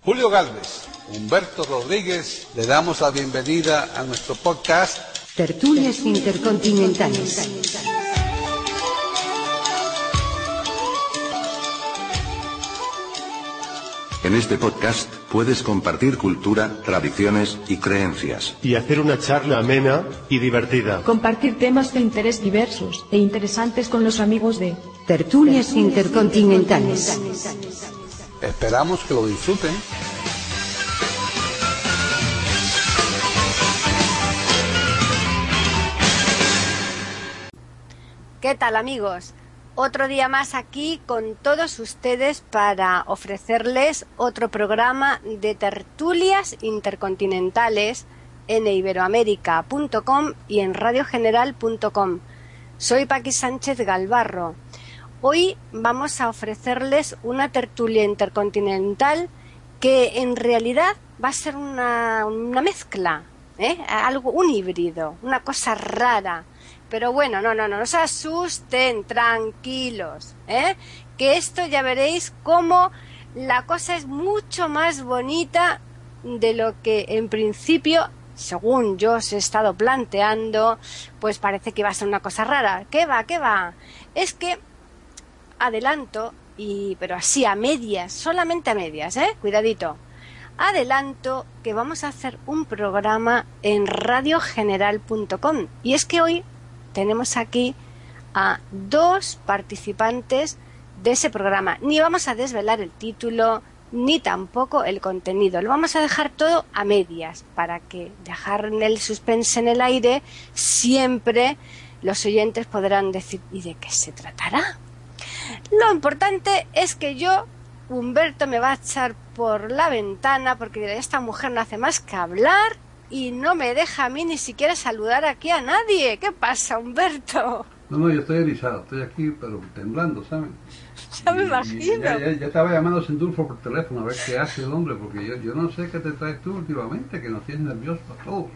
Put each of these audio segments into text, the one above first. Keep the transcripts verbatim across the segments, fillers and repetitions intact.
Julio Gálvez, Humberto Rodríguez, le damos la bienvenida a nuestro podcast Tertulias Intercontinentales. En este podcast puedes compartir cultura, tradiciones y creencias. Y hacer una charla amena y divertida. Compartir temas de interés diversos e interesantes con los amigos de Tertulias Intercontinentales. Esperamos que lo disfruten. ¿Qué tal, amigos? Otro día más aquí con todos ustedes para ofrecerles otro programa de tertulias intercontinentales en iberoamérica punto com y en radio general punto com. Soy Paqui Sánchez Galvarro. Hoy vamos a ofrecerles una tertulia intercontinental que en realidad va a ser una, una mezcla, ¿eh? Algo, un híbrido, una cosa rara. Pero bueno, no, no, no, no se asusten, tranquilos, ¿eh? Que esto ya veréis cómo la cosa es mucho más bonita de lo que en principio, según yo os he estado planteando, pues parece que va a ser una cosa rara. ¿Qué va? ¿Qué va? Es que adelanto, y pero así a medias, solamente a medias, ¿eh? Cuidadito. Adelanto que vamos a hacer un programa en radio general punto com. Y es que hoy tenemos aquí a dos participantes de ese programa. Ni vamos a desvelar el título, ni tampoco el contenido. Lo vamos a dejar todo a medias, para que dejar el suspense en el aire, siempre los oyentes podrán decir, ¿y de qué se tratará? Lo importante es que yo, Humberto, me va a echar por la ventana, porque esta mujer no hace más que hablar y no me deja a mí ni siquiera saludar aquí a nadie. ¿Qué pasa, Humberto? No, no, yo estoy erizado, estoy aquí, pero temblando, ¿saben? Ya me y, imagino. Y ya, ya, ya estaba llamando a Sindulfo por teléfono a ver qué hace el hombre, porque yo, yo no sé qué te traes tú últimamente, que nos tienes nerviosos a todos.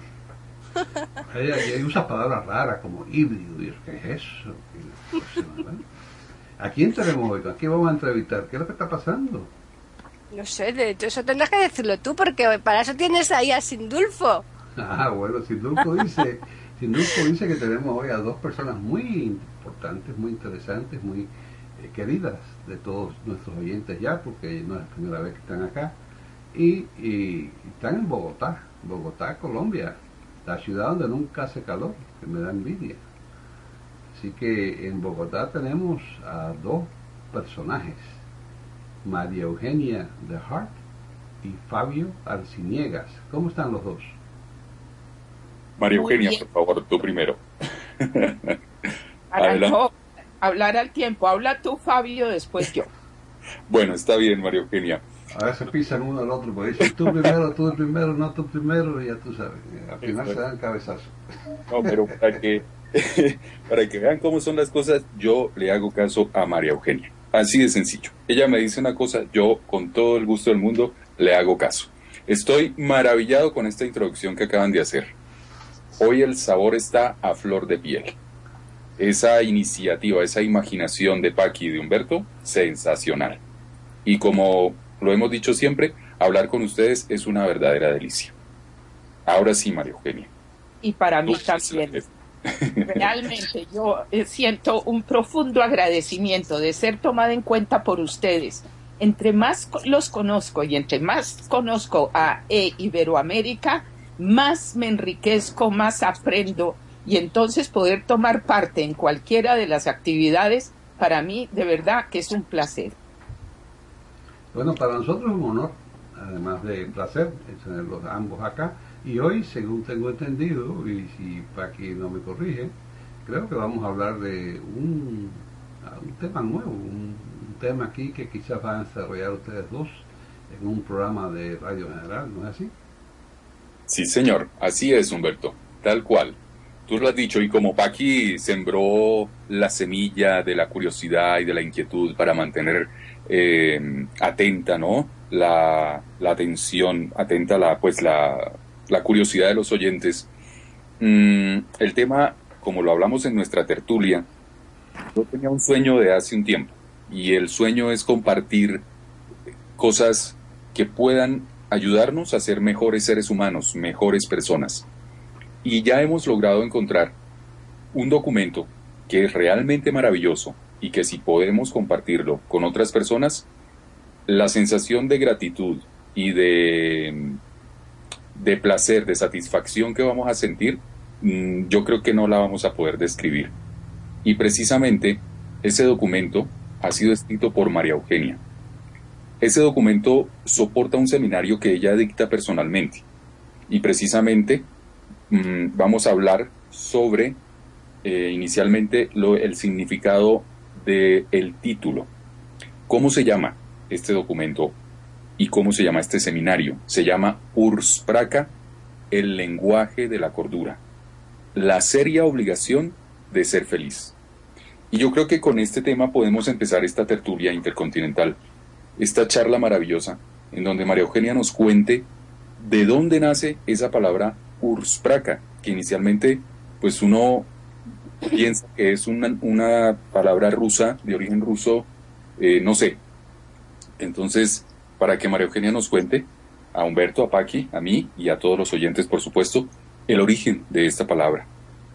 Ella, ella usa palabras raras como híbrido, y es, ¿qué es eso? ¿Qué, cosa, ¿A quién tenemos hoy? ¿A quién vamos a entrevistar? ¿Qué es lo que está pasando? No sé, de hecho, eso tendrás que decirlo tú, porque para eso tienes ahí a Sindulfo. Ah, bueno, Sindulfo dice, Sindulfo dice que tenemos hoy a dos personas muy importantes, muy interesantes, muy eh, queridas de todos nuestros oyentes ya, porque no es la primera vez que están acá, y, y están en Bogotá, Bogotá, Colombia, la ciudad donde nunca hace calor, que me da envidia. Así que en Bogotá tenemos a dos personajes, María Eugenia de Hart y Fabio Arciniegas. ¿Cómo están los dos? María Eugenia, por favor, tú primero. Para no hablar al tiempo, habla tú, Fabio, después yo. Bueno, está bien, María Eugenia. A veces pisan uno al otro, porque dicen tú primero, tú primero, no tú primero, y ya tú sabes, al final se dan cabezazo. No, pero para que, para que vean cómo son las cosas, yo le hago caso a María Eugenia. Así de sencillo. Ella me dice una cosa, yo con todo el gusto del mundo le hago caso. Estoy maravillado con esta introducción que acaban de hacer. Hoy el sabor está a flor de piel. Esa iniciativa, esa imaginación de Paqui y de Humberto, sensacional. Y como lo hemos dicho siempre, hablar con ustedes es una verdadera delicia. Ahora sí, María Eugenia. Y para mí también. Realmente yo siento un profundo agradecimiento de ser tomada en cuenta por ustedes. Entre más los conozco y entre más conozco a e Iberoamérica, más me enriquezco, más aprendo, y entonces poder tomar parte en cualquiera de las actividades, para mí de verdad que es un placer. Bueno, para nosotros es un honor, además de placer, tenerlos ambos acá. Y hoy, según tengo entendido, y si Paqui no me corrige, creo que vamos a hablar de un, un tema nuevo, un, un tema aquí que quizás van a desarrollar ustedes dos en un programa de Radio General, ¿no es así? Sí, señor, así es, Humberto, tal cual. Tú lo has dicho, y como Paqui sembró la semilla de la curiosidad y de la inquietud para mantener eh, atenta, ¿no? La, la atención, atenta la, pues la... la curiosidad de los oyentes. Mm, el tema, como lo hablamos en nuestra tertulia, yo tenía un sueño de hace un tiempo, y el sueño es compartir cosas que puedan ayudarnos a ser mejores seres humanos, mejores personas. Y ya hemos logrado encontrar un documento que es realmente maravilloso y que si podemos compartirlo con otras personas, la sensación de gratitud y de, de placer, de satisfacción que vamos a sentir, yo creo que no la vamos a poder describir. Y precisamente ese documento ha sido escrito por María Eugenia. Ese documento soporta un seminario que ella dicta personalmente. Y precisamente mmm, vamos a hablar sobre eh, inicialmente lo, el significado del título. ¿Cómo se llama este documento y cómo se llama este seminario? Se llama Urspraca, el lenguaje de la cordura. La seria obligación de ser feliz. Y yo creo que con este tema podemos empezar esta tertulia intercontinental, esta charla maravillosa, en donde María Eugenia nos cuente de dónde nace esa palabra Urspraca, que inicialmente pues uno piensa que es una, una palabra rusa, de origen ruso, eh, no sé. Entonces, para que María Eugenia nos cuente, a Humberto, a Paqui, a mí y a todos los oyentes, por supuesto, el origen de esta palabra.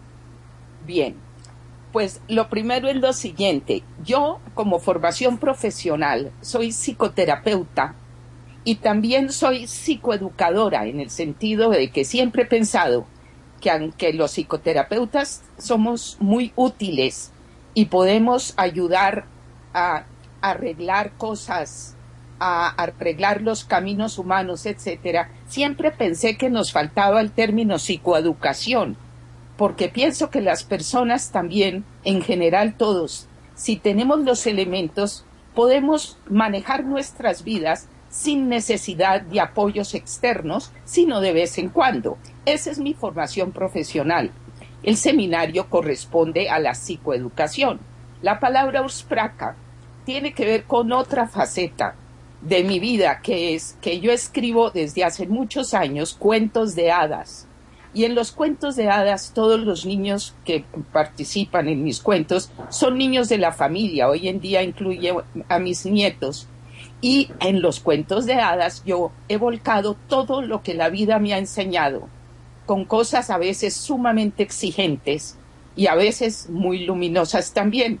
Bien, pues lo primero es lo siguiente. Yo, como formación profesional, soy psicoterapeuta y también soy psicoeducadora, en el sentido de que siempre he pensado que aunque los psicoterapeutas somos muy útiles y podemos ayudar a arreglar cosas, a arreglar los caminos humanos, etcétera, siempre pensé que nos faltaba el término psicoeducación, porque pienso que las personas también, en general todos, si tenemos los elementos, podemos manejar nuestras vidas sin necesidad de apoyos externos, sino de vez en cuando. Esa es mi formación profesional. El seminario corresponde a la psicoeducación. La palabra Urspraca tiene que ver con otra faceta de mi vida, que es que yo escribo desde hace muchos años cuentos de hadas. Y en los cuentos de hadas, todos los niños que participan en mis cuentos son niños de la familia. Hoy en día incluye a mis nietos. Y en los cuentos de hadas yo he volcado todo lo que la vida me ha enseñado, con cosas a veces sumamente exigentes y a veces muy luminosas también.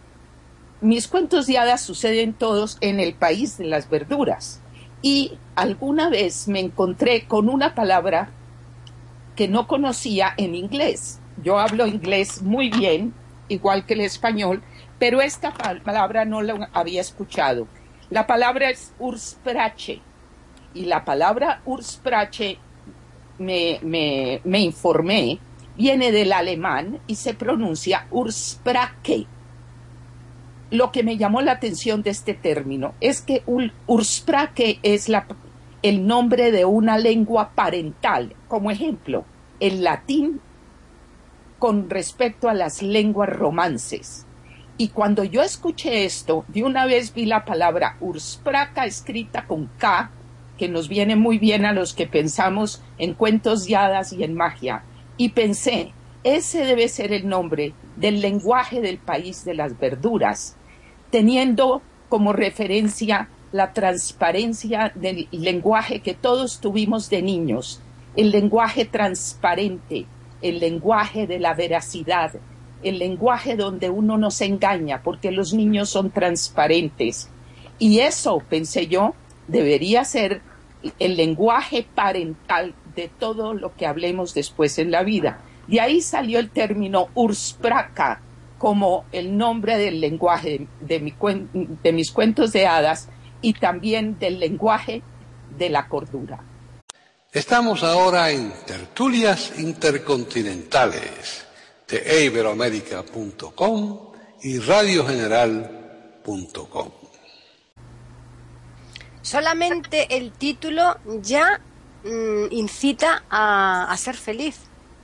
Mis cuentos de hadas suceden todos en el país de las verduras. Y alguna vez me encontré con una palabra que no conocía en inglés. Yo hablo inglés muy bien, igual que el español, pero esta palabra no la había escuchado. La palabra es Ursprache, y la palabra Ursprache, me, me, me informé, viene del alemán y se pronuncia Ursprache. Lo que me llamó la atención de este término es que Ursprache es la, el nombre de una lengua parental. Como ejemplo, el latín con respecto a las lenguas romances. Y cuando yo escuché esto, de una vez vi la palabra Urspraca escrita con K, que nos viene muy bien a los que pensamos en cuentos de hadas y en magia. Y pensé, ese debe ser el nombre del lenguaje del país de las verduras, teniendo como referencia la transparencia del lenguaje que todos tuvimos de niños, el lenguaje transparente, el lenguaje de la veracidad, el lenguaje donde uno no se engaña, porque los niños son transparentes. Y eso, pensé yo, debería ser el lenguaje parental de todo lo que hablemos después en la vida. De ahí salió el término Urspraca, como el nombre del lenguaje de, mi cuen- de mis cuentos de hadas y también del lenguaje de la cordura. Estamos ahora en Tertulias Intercontinentales de iberoamérica punto com y radio general punto com. Solamente el título ya mmm, incita a, a ser feliz.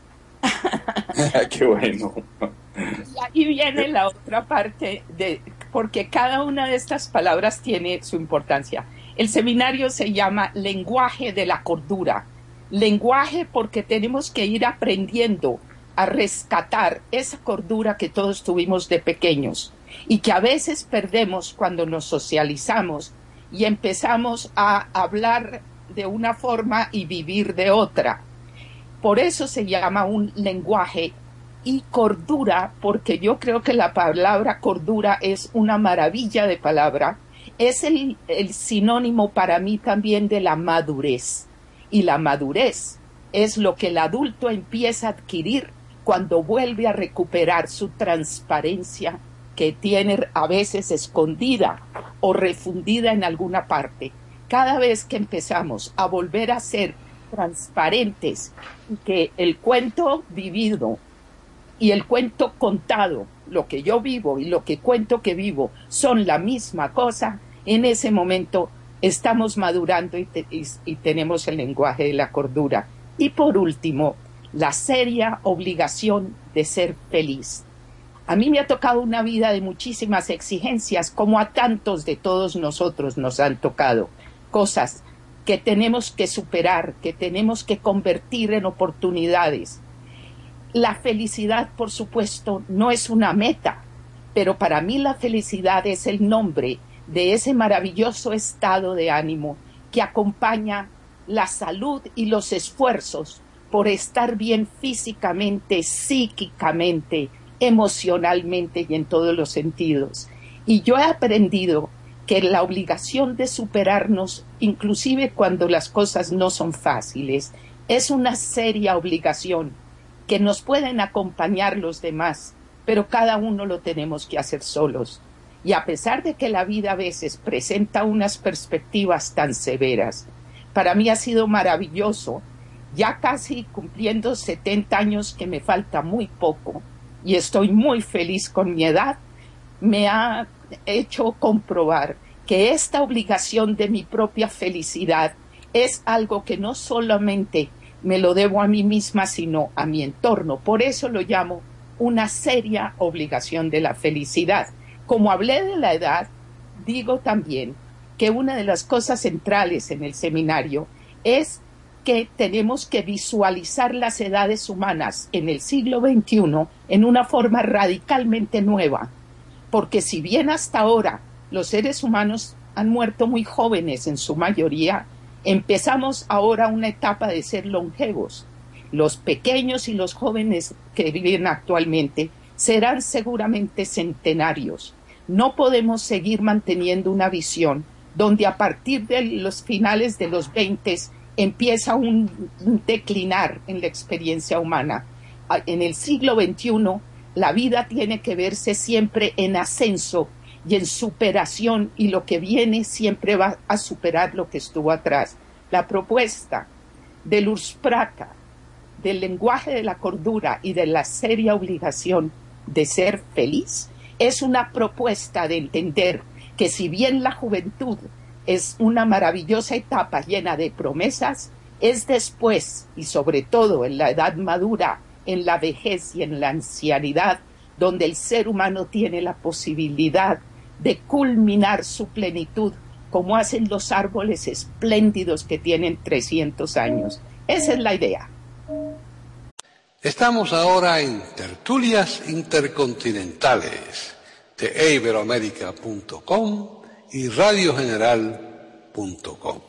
¡Qué bueno! Y ahí viene la otra parte, de, porque cada una de estas palabras tiene su importancia. El seminario se llama Lenguaje de la Cordura. Lenguaje porque tenemos que ir aprendiendo a rescatar esa cordura que todos tuvimos de pequeños y que a veces perdemos cuando nos socializamos y empezamos a hablar de una forma y vivir de otra. Por eso se llama un lenguaje. Y cordura, porque yo creo que la palabra cordura es una maravilla de palabra, es el, el sinónimo para mí también de la madurez. Y la madurez es lo que el adulto empieza a adquirir cuando vuelve a recuperar su transparencia que tiene a veces escondida o refundida en alguna parte. Cada vez que empezamos a volver a ser transparentes, que el cuento vivido y el cuento contado, lo que yo vivo y lo que cuento que vivo, son la misma cosa, en ese momento estamos madurando y, te, y, y tenemos el lenguaje de la cordura. Y por último, la seria obligación de ser feliz. A mí me ha tocado una vida de muchísimas exigencias, como a tantos de todos nosotros nos han tocado. Cosas que tenemos que superar, que tenemos que convertir en oportunidades. La felicidad, por supuesto, no es una meta, pero para mí la felicidad es el nombre de ese maravilloso estado de ánimo que acompaña la salud y los esfuerzos por estar bien físicamente, psíquicamente, emocionalmente y en todos los sentidos. Y yo he aprendido que la obligación de superarnos, inclusive cuando las cosas no son fáciles, es una seria obligación que nos pueden acompañar los demás, pero cada uno lo tenemos que hacer solos. Y a pesar de que la vida a veces presenta unas perspectivas tan severas, para mí ha sido maravilloso, ya casi cumpliendo setenta años, que me falta muy poco, y estoy muy feliz con mi edad, me ha hecho comprobar que esta obligación de mi propia felicidad es algo que no solamente me lo debo a mí misma, sino a mi entorno. Por eso lo llamo una seria obligación de la felicidad. Como hablé de la edad, digo también que una de las cosas centrales en el seminario es que tenemos que visualizar las edades humanas en el siglo veintiuno en una forma radicalmente nueva, porque si bien hasta ahora los seres humanos han muerto muy jóvenes en su mayoría, empezamos ahora una etapa de ser longevos. Los pequeños y los jóvenes que viven actualmente serán seguramente centenarios. No podemos seguir manteniendo una visión donde a partir de los finales de los veinte empieza un declinar en la experiencia humana. En el siglo veintiuno la vida tiene que verse siempre en ascenso y en superación, y lo que viene siempre va a superar lo que estuvo atrás. La propuesta del Urspraka, del lenguaje de la cordura y de la seria obligación de ser feliz, es una propuesta de entender que si bien la juventud es una maravillosa etapa llena de promesas, es después, y sobre todo en la edad madura, en la vejez y en la ancianidad, donde el ser humano tiene la posibilidad de culminar su plenitud, como hacen los árboles espléndidos que tienen trescientos años. Esa es la idea. Estamos ahora en Tertulias Intercontinentales de iberoamérica punto com y radio general punto com.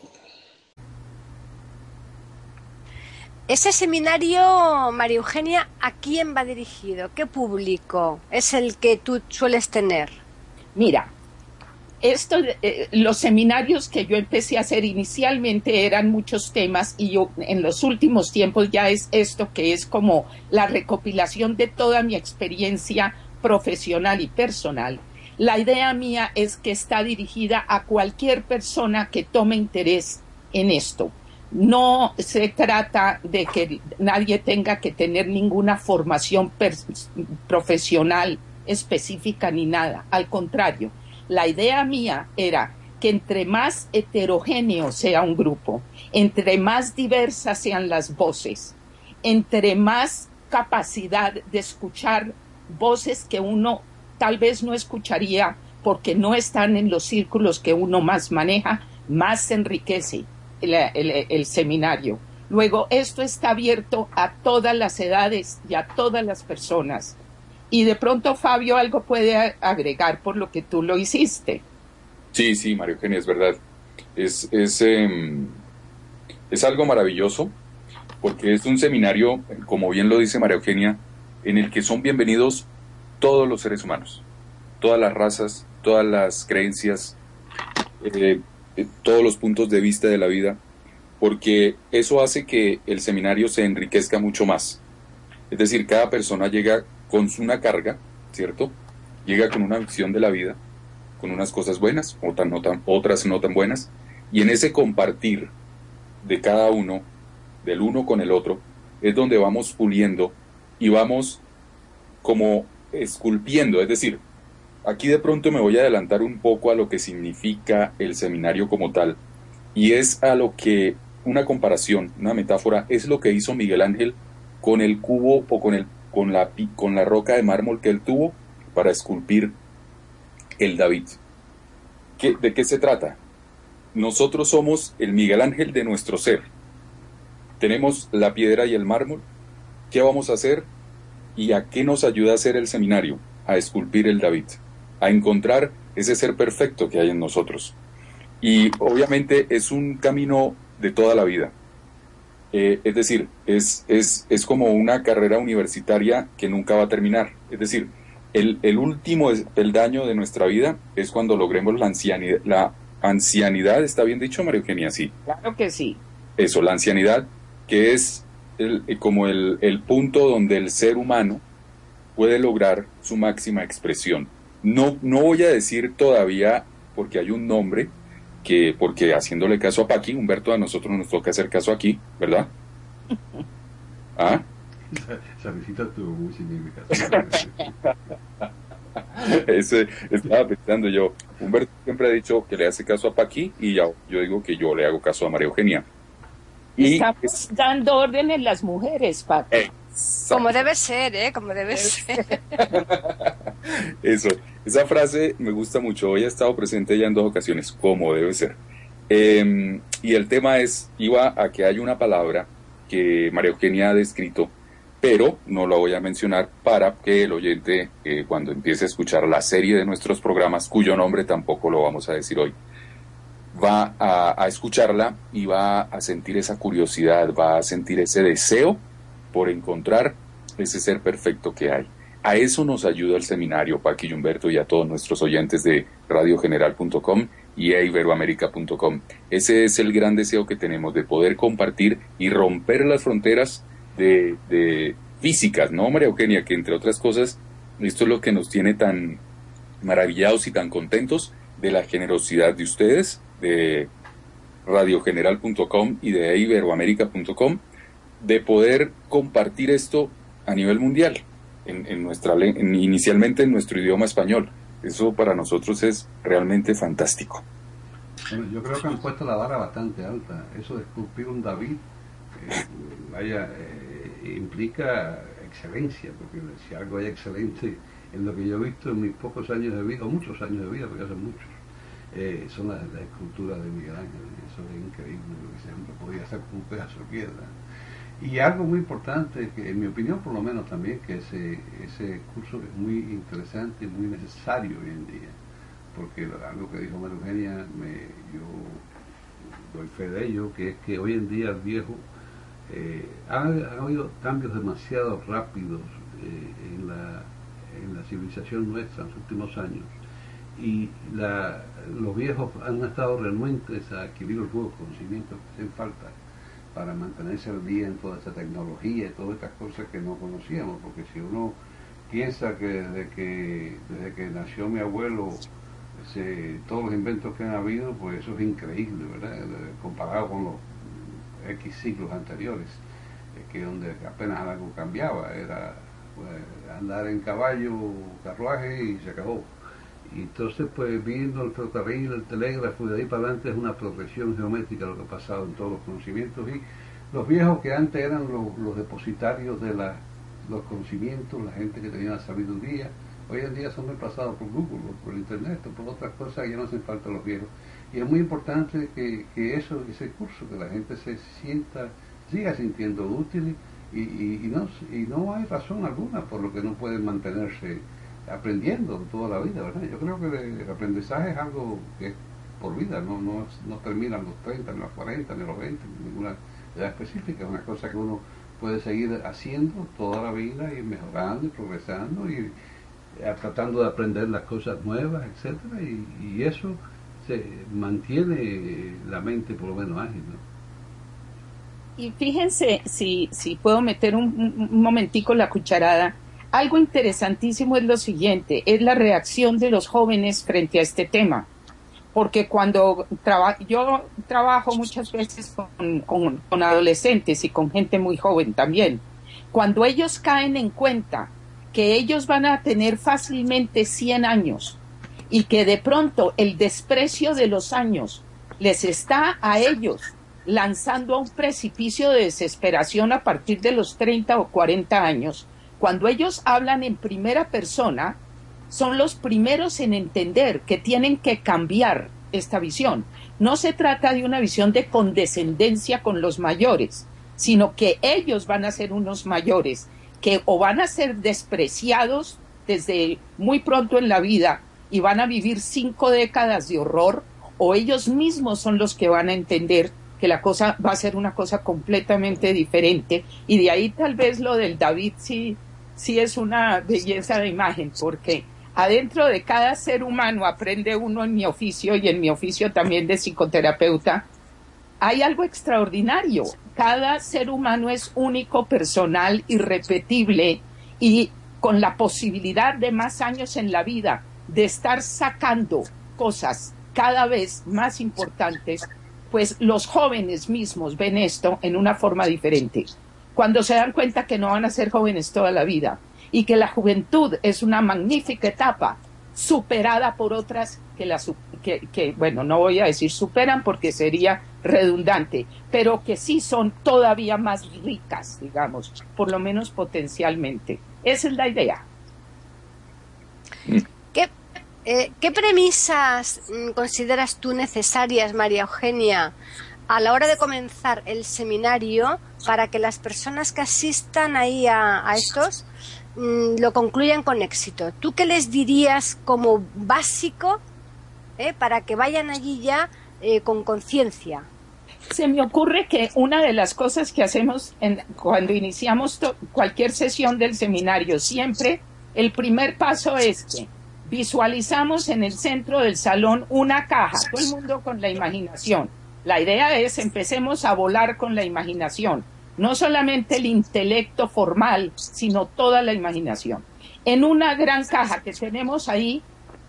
Ese seminario, María Eugenia, ¿a quién va dirigido? ¿Qué público es el que tú sueles tener? Mira, esto, eh, los seminarios que yo empecé a hacer inicialmente eran muchos temas, y yo en los últimos tiempos ya es esto que es como la recopilación de toda mi experiencia profesional y personal. La idea mía es que está dirigida a cualquier persona que tome interés en esto. No se trata de que nadie tenga que tener ninguna formación profesional específica ni nada. Al contrario, la idea mía era que entre más heterogéneo sea un grupo, entre más diversas sean las voces, entre más capacidad de escuchar voces que uno tal vez no escucharía porque no están en los círculos que uno más maneja, más se enriquece el, el, el seminario. Luego, esto está abierto a todas las edades y a todas las personas. Y de pronto, Fabio, algo puede agregar por lo que tú lo hiciste. Sí, sí, María Eugenia, es verdad. Es, es, eh, es algo maravilloso, porque es un seminario, como bien lo dice María Eugenia, en el que son bienvenidos todos los seres humanos, todas las razas, todas las creencias, eh, eh, todos los puntos de vista de la vida, porque eso hace que el seminario se enriquezca mucho más. Es decir, cada persona llega con una carga, ¿cierto? Llega con una visión de la vida, con unas cosas buenas, otras no tan, otras no tan buenas, y en ese compartir de cada uno, del uno con el otro, es donde vamos puliendo y vamos como esculpiendo. Es decir, aquí de pronto me voy a adelantar un poco a lo que significa el seminario como tal, y es a lo que una comparación, una metáfora, es lo que hizo Miguel Ángel con el cubo o con, el, con, la, con la roca de mármol que él tuvo para esculpir el David. ¿Qué, ¿De qué se trata? Nosotros somos el Miguel Ángel de nuestro ser. Tenemos la piedra y el mármol. ¿Qué vamos a hacer? ¿Y a qué nos ayuda a hacer el seminario? A esculpir el David, a encontrar ese ser perfecto que hay en nosotros. Y obviamente es un camino de toda la vida. Eh, es decir, es, es, es como una carrera universitaria que nunca va a terminar. Es decir, el, el último peldaño de nuestra vida es cuando logremos la ancianidad. La ancianidad, ¿está bien dicho, María Eugenia? Sí. Claro que sí. Eso, la ancianidad, que es el, como el, el punto donde el ser humano puede lograr su máxima expresión. No, no voy a decir todavía, porque hay un nombre, que porque haciéndole caso a Paqui, Humberto, a nosotros nos toca hacer caso aquí, ¿verdad? ¿Ah? Esa visita tuvo muy significativa. Ese, estaba pensando yo. Humberto siempre ha dicho que le hace caso a Paqui y ya, yo digo que yo le hago caso a María Eugenia. Y estamos es, dando órdenes las mujeres, Paqui. Exacto. Como debe ser, ¿eh? Como debe ser. Eso, esa frase me gusta mucho. Hoy ha estado presente ya en dos ocasiones, como debe ser. Eh, y el tema es, iba a que hay una palabra que María Eugenia ha descrito, pero no la voy a mencionar para que el oyente, eh, cuando empiece a escuchar la serie de nuestros programas, cuyo nombre tampoco lo vamos a decir hoy, va a, a escucharla y va a sentir esa curiosidad, va a sentir ese deseo por encontrar ese ser perfecto que hay. A eso nos ayuda el seminario, Paqui y Humberto, y a todos nuestros oyentes de radio general punto com y iberoamerica punto com. Ese es el gran deseo que tenemos, de poder compartir y romper las fronteras de, de físicas, ¿no, María Eugenia? Que entre otras cosas, esto es lo que nos tiene tan maravillados y tan contentos, de la generosidad de ustedes, de radio general punto com y de iberoamerica punto com, de poder compartir esto a nivel mundial, en, en nuestra en, inicialmente en nuestro idioma español. Eso para nosotros es realmente fantástico. Bueno, yo creo que han puesto la vara bastante alta. Eso de esculpir un David, eh, vaya, eh, implica excelencia, porque si algo hay excelente en lo que yo he visto en mis pocos años de vida, o muchos años de vida, porque hace muchos, eh, son las, las esculturas de Miguel Ángel. Eso es increíble, lo que siempre podía hacer con un pedazo de piedra. Y algo muy importante, que en mi opinión por lo menos también, que ese, ese curso es muy interesante y muy necesario hoy en día, porque algo que dijo María Eugenia, me, yo doy fe de ello, que es que hoy en día el viejo, eh, ha, ha habido cambios demasiado rápidos eh, en, la, en la civilización nuestra en los últimos años, y la, los viejos han estado renuentes a adquirir los nuevos conocimientos que hacen falta para mantenerse al día en toda esta tecnología y todas estas cosas que no conocíamos, porque si uno piensa que desde que desde que nació mi abuelo, se, todos los inventos que han habido, pues eso es increíble, ¿verdad? Comparado con los X siglos anteriores, que donde apenas algo cambiaba, era pues, andar en caballo, carruaje y se acabó. Y entonces, pues, viendo el ferrocarril, el telégrafo, y de ahí para adelante es una progresión geométrica lo que ha pasado en todos los conocimientos. Y los viejos que antes eran los, los depositarios de la, los conocimientos, la gente que tenía la sabiduría, hoy en día son reemplazados por Google, o por Internet, o por otras cosas que ya no hacen falta a los viejos. Y es muy importante que, que eso, ese curso, que la gente se sienta, siga sintiendo útil, y, y, y, no, y no hay razón alguna por lo que no pueden mantenerse aprendiendo toda la vida, ¿verdad? Yo creo que el aprendizaje es algo que es por vida, no, no, no terminan los treinta, ni los cuarenta, ni los veinte, ni ninguna edad específica, es una cosa que uno puede seguir haciendo toda la vida y mejorando y progresando y eh, tratando de aprender las cosas nuevas, etcétera, y, y eso se mantiene la mente por lo menos ágil, ¿no? Y fíjense, si, si puedo meter un, un momentico la cucharada, algo interesantísimo es lo siguiente, es la reacción de los jóvenes frente a este tema. Porque cuando traba, yo trabajo muchas veces con, con, con adolescentes y con gente muy joven también, cuando ellos caen en cuenta que ellos van a tener fácilmente cien años y que de pronto el desprecio de los años les está a ellos lanzando a un precipicio de desesperación a partir de los treinta o cuarenta años, cuando ellos hablan en primera persona, son los primeros en entender que tienen que cambiar esta visión. No se trata de una visión de condescendencia con los mayores, sino que ellos van a ser unos mayores que o van a ser despreciados desde muy pronto en la vida y van a vivir cinco décadas de horror, o ellos mismos son los que van a entender que la cosa va a ser una cosa completamente diferente. Y de ahí tal vez lo del David sí, sí es una belleza de imagen, porque adentro de cada ser humano, aprende uno en mi oficio y en mi oficio también de psicoterapeuta, hay algo extraordinario. Cada ser humano es único, personal, irrepetible y con la posibilidad de más años en la vida, de estar sacando cosas cada vez más importantes, pues los jóvenes mismos ven esto en una forma diferente. Cuando se dan cuenta que no van a ser jóvenes toda la vida y que la juventud es una magnífica etapa superada por otras que, la, que, que, bueno, no voy a decir superan porque sería redundante, pero que sí son todavía más ricas, digamos, por lo menos potencialmente. Esa es la idea. ¿Qué, eh, ¿qué premisas mm, consideras tú necesarias, María Eugenia, a la hora de comenzar el seminario para que las personas que asistan ahí a, a estos mmm, lo concluyan con éxito? ¿Tú qué les dirías como básico eh, para que vayan allí ya eh, con conciencia? Se me ocurre que una de las cosas que hacemos en, cuando iniciamos to, cualquier sesión del seminario, siempre el primer paso es que visualizamos en el centro del salón una caja, todo el mundo con la imaginación. La idea es empecemos a volar con la imaginación, no solamente el intelecto formal, sino toda la imaginación. En una gran caja que tenemos ahí,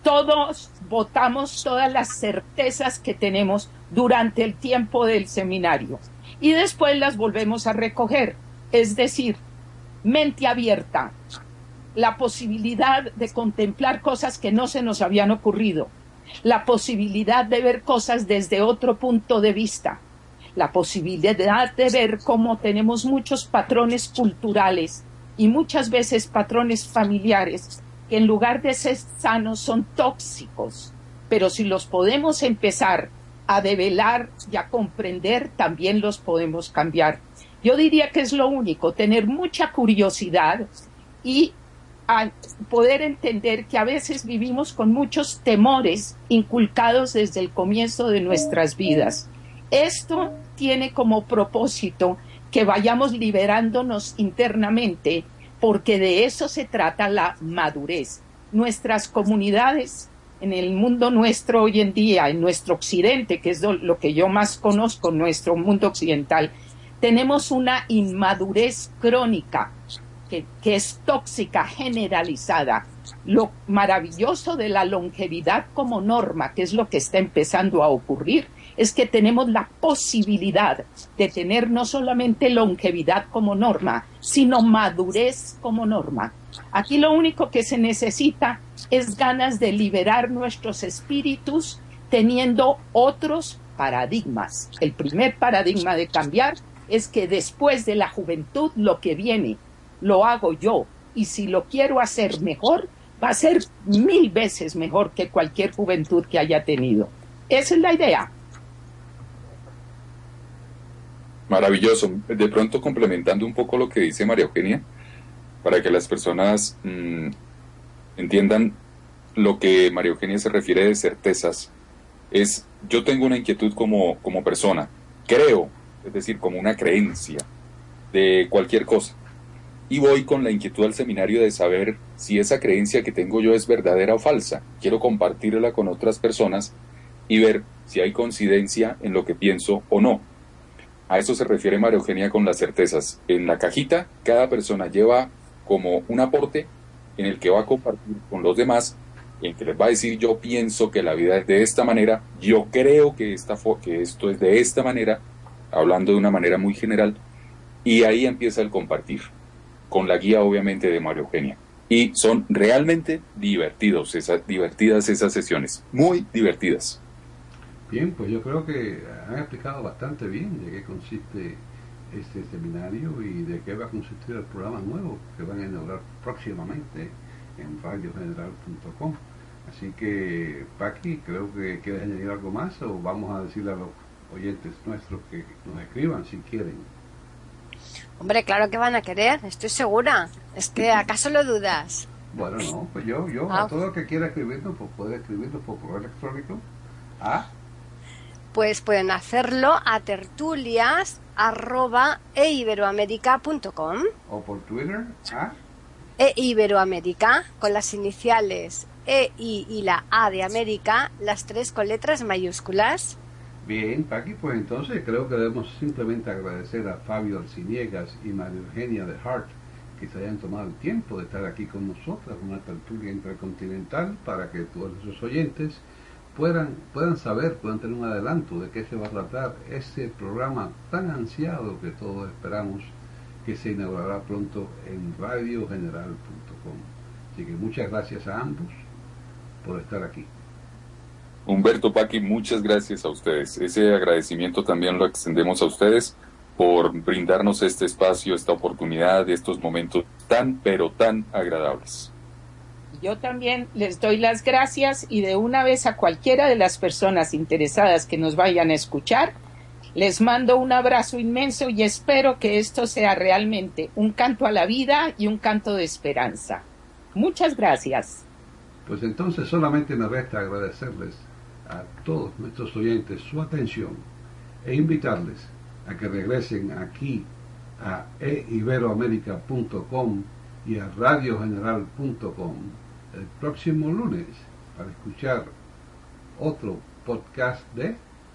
todos botamos todas las certezas que tenemos durante el tiempo del seminario y después las volvemos a recoger, es decir, mente abierta, la posibilidad de contemplar cosas que no se nos habían ocurrido, la posibilidad de ver cosas desde otro punto de vista, la posibilidad de ver cómo tenemos muchos patrones culturales y muchas veces patrones familiares que en lugar de ser sanos son tóxicos, pero si los podemos empezar a develar y a comprender, también los podemos cambiar. Yo diría que es lo único, tener mucha curiosidad y a poder entender que a veces vivimos con muchos temores inculcados desde el comienzo de nuestras vidas. Esto tiene como propósito que vayamos liberándonos internamente, porque de eso se trata la madurez. Nuestras comunidades en el mundo nuestro hoy en día, en nuestro occidente, que es lo que yo más conozco, nuestro mundo occidental, tenemos una inmadurez crónica que, que es tóxica, generalizada. Lo maravilloso de la longevidad como norma, que es lo que está empezando a ocurrir, es que tenemos la posibilidad de tener no solamente longevidad como norma, sino madurez como norma. Aquí lo único que se necesita es ganas de liberar nuestros espíritus teniendo otros paradigmas. El primer paradigma de cambiar es que después de la juventud lo que viene lo hago yo, y si lo quiero hacer mejor, va a ser mil veces mejor que cualquier juventud que haya tenido. Esa es la idea. Maravilloso. De pronto, complementando un poco lo que dice María Eugenia, para que las personas mmm, entiendan lo que María Eugenia se refiere de certezas. Es, yo tengo una inquietud como, como persona, creo, es decir, como una creencia de cualquier cosa. Y voy con la inquietud al seminario de saber si esa creencia que tengo yo es verdadera o falsa. Quiero compartirla con otras personas y ver si hay coincidencia en lo que pienso o no. A eso se refiere María Eugenia con las certezas. En la cajita, cada persona lleva como un aporte en el que va a compartir con los demás, en que les va a decir: yo pienso que la vida es de esta manera, yo creo que, esta que esto es de esta manera, hablando de una manera muy general, y ahí empieza el compartir, con la guía obviamente de María Eugenia. Y son realmente divertidos, esas, divertidas esas sesiones, muy divertidas. Bien, pues yo creo que han explicado bastante bien de qué consiste este seminario y de qué va a consistir el programa nuevo que van a inaugurar próximamente en radio general punto com. Así que, Paqui, creo que quieres añadir algo más, o vamos a decirle a los oyentes nuestros que nos escriban si quieren. Hombre, claro que van a querer, estoy segura. Es que, ¿acaso lo dudas? Bueno, no, pues yo, yo ah. a todo el que quiera escribirnos, pues puede escribirnos por correo electrónico a... Pues pueden hacerlo a tertulias arroba e iberoamerica punto com. O por Twitter a... E Iberoamérica, con las iniciales E, I y la A de América, las tres con letras mayúsculas. Bien, Paqui, pues entonces creo que debemos simplemente agradecer a Fabio Arciniegas y María Eugenia de Hart que se hayan tomado el tiempo de estar aquí con nosotras, una tertulia intercontinental, para que todos nuestros oyentes puedan, puedan saber, puedan tener un adelanto de qué se va a tratar ese programa tan ansiado que todos esperamos que se inaugurará pronto en radio general punto com. Así que muchas gracias a ambos por estar aquí. Humberto, Paqui, muchas gracias a ustedes. Ese agradecimiento también lo extendemos a ustedes por brindarnos este espacio, esta oportunidad, estos momentos tan, pero tan agradables. Yo también les doy las gracias, y de una vez a cualquiera de las personas interesadas que nos vayan a escuchar, les mando un abrazo inmenso y espero que esto sea realmente un canto a la vida y un canto de esperanza. Muchas gracias. Pues entonces solamente me resta agradecerles a todos nuestros oyentes su atención e invitarles a que regresen aquí a e iberoamerica punto com y a radio general punto com el próximo lunes para escuchar otro podcast de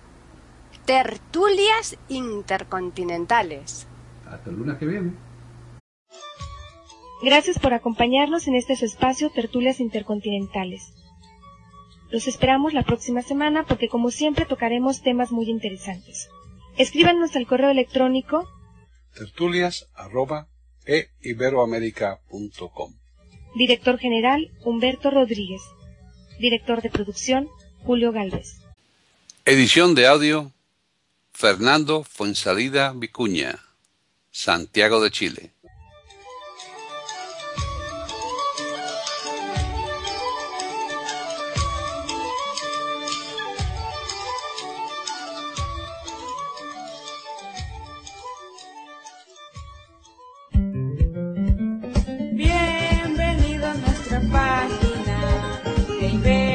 Tertulias Intercontinentales. Hasta el lunes que viene. Gracias por acompañarnos en este su espacio Tertulias Intercontinentales. Los esperamos la próxima semana porque, como siempre, tocaremos temas muy interesantes. Escríbanos al correo electrónico tertulias arroba e iberoamerica punto com. Director General Humberto Rodríguez. Director de Producción Julio Gálvez. Edición de audio Fernando Fuensalida Vicuña, Santiago de Chile. Bienvenido a nuestra página de